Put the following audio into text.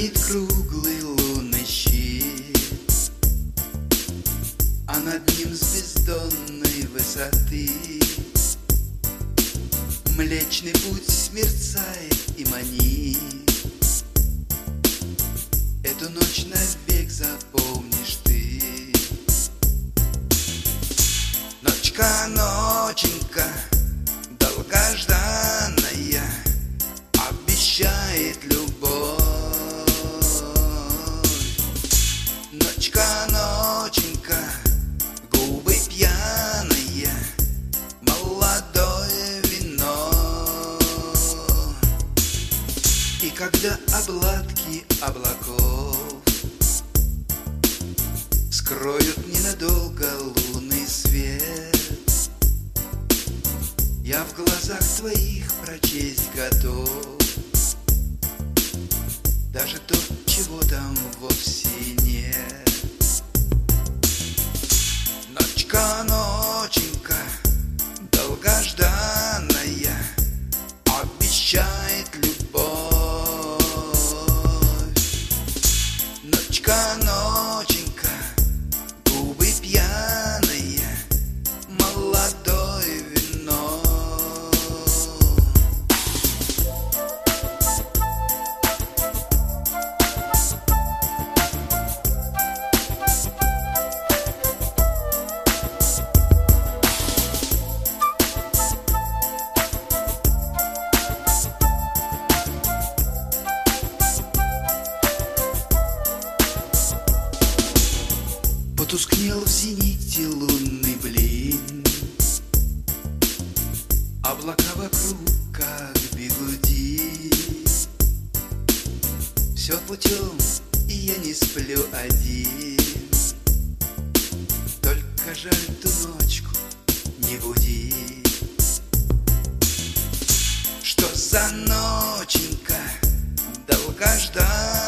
Стоит круглый лунный щит, а над ним с бездонной высоты Млечный путь мерцает и манит. Эту ночь навек запомнишь ты. Ночка, ноченька, долгожданная, обещает любовь. Ночка, ноченька, губы пьяные, молодое вино. И когда обладки облаков скроют ненадолго лунный свет, я в глазах твоих прочесть готов даже то, чего там вовсе нет. Ночка, ноченька, долгожданная, обещает любовь. Ночка, ноченька, губы пьяные, молодое вино. Потускнел в зените лунный блин, облака вокруг как бигуди. Все путем, и я не сплю один. Только жаль, ту ночку не буди. Что за ноченька долгожданная,